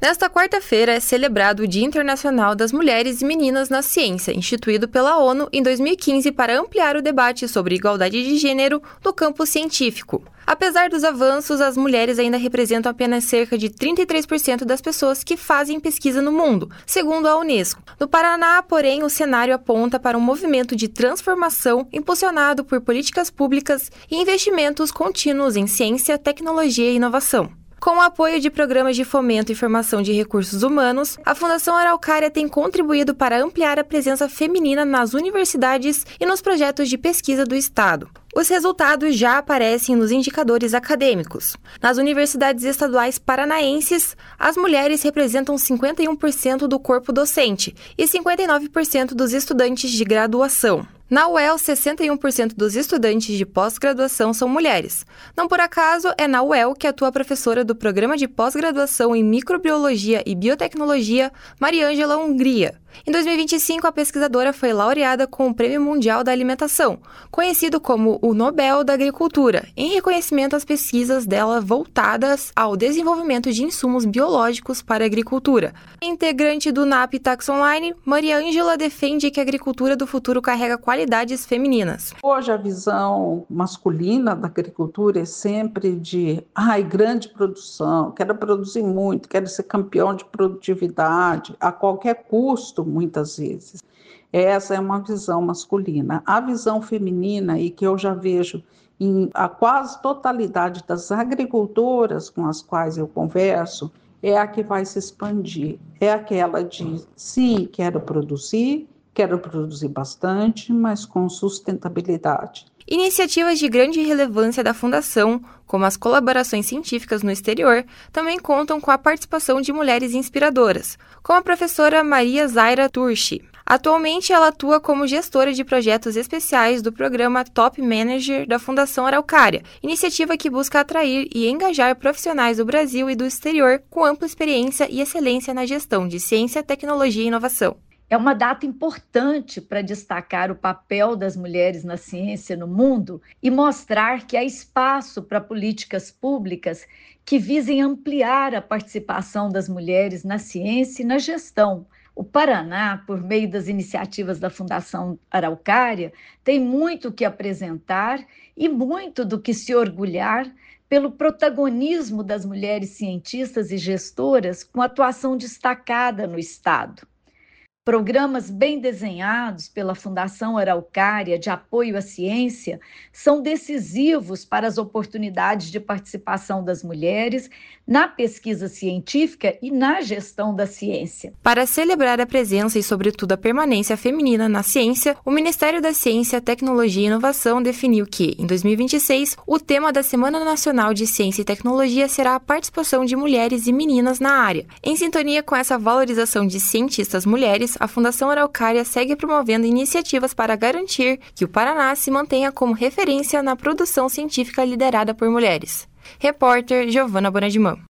Nesta quarta-feira é celebrado o Dia Internacional das Mulheres e Meninas na Ciência, instituído pela ONU em 2015 para ampliar o debate sobre igualdade de gênero no campo científico. Apesar dos avanços, as mulheres ainda representam apenas cerca de 33% das pessoas que fazem pesquisa no mundo, segundo a Unesco. No Paraná, porém, o cenário aponta para um movimento de transformação impulsionado por políticas públicas e investimentos contínuos em ciência, tecnologia e inovação. Com o apoio de programas de fomento e formação de recursos humanos, a Fundação Araucária tem contribuído para ampliar a presença feminina nas universidades e nos projetos de pesquisa do Estado. Os resultados já aparecem nos indicadores acadêmicos. Nas universidades estaduais paranaenses, as mulheres representam 51% do corpo docente e 59% dos estudantes de graduação. Na UEL, 61% dos estudantes de pós-graduação são mulheres. Não por acaso, é na UEL que atua a professora do Programa de Pós-Graduação em Microbiologia e Biotecnologia, Mariângela Hungria. Em 2025, a pesquisadora foi laureada com o Prêmio Mundial da Alimentação, conhecido como o Nobel da Agricultura, em reconhecimento às pesquisas dela voltadas ao desenvolvimento de insumos biológicos para a agricultura. Integrante do NAP Tax Online, Mariângela defende que a agricultura do futuro carrega qualidades femininas. Hoje a visão masculina da agricultura é sempre de grande produção, quero produzir muito, quero ser campeão de produtividade a qualquer custo, muitas vezes. Essa é uma visão masculina. A visão feminina, e que eu já vejo em a quase totalidade das agricultoras com as quais eu converso, é a que vai se expandir. É aquela de, sim, quero produzir bastante, mas com sustentabilidade. Iniciativas de grande relevância da Fundação, como as colaborações científicas no exterior, também contam com a participação de mulheres inspiradoras, como a professora Maria Zaira Turchi. Atualmente, ela atua como gestora de projetos especiais do programa Top Manager da Fundação Araucária, iniciativa que busca atrair e engajar profissionais do Brasil e do exterior com ampla experiência e excelência na gestão de ciência, tecnologia e inovação. É uma data importante para destacar o papel das mulheres na ciência no mundo e mostrar que há espaço para políticas públicas que visem ampliar a participação das mulheres na ciência e na gestão. O Paraná, por meio das iniciativas da Fundação Araucária, tem muito o que apresentar e muito do que se orgulhar pelo protagonismo das mulheres cientistas e gestoras com atuação destacada no Estado. Programas bem desenhados pela Fundação Araucária de apoio à ciência são decisivos para as oportunidades de participação das mulheres na pesquisa científica e na gestão da ciência. Para celebrar a presença e, sobretudo, a permanência feminina na ciência, o Ministério da Ciência, Tecnologia e Inovação definiu que, em 2026, o tema da Semana Nacional de Ciência e Tecnologia será a participação de mulheres e meninas na área. Em sintonia com essa valorização de cientistas mulheres, a Fundação Araucária segue promovendo iniciativas para garantir que o Paraná se mantenha como referência na produção científica liderada por mulheres. Repórter Giovana Bonadimã.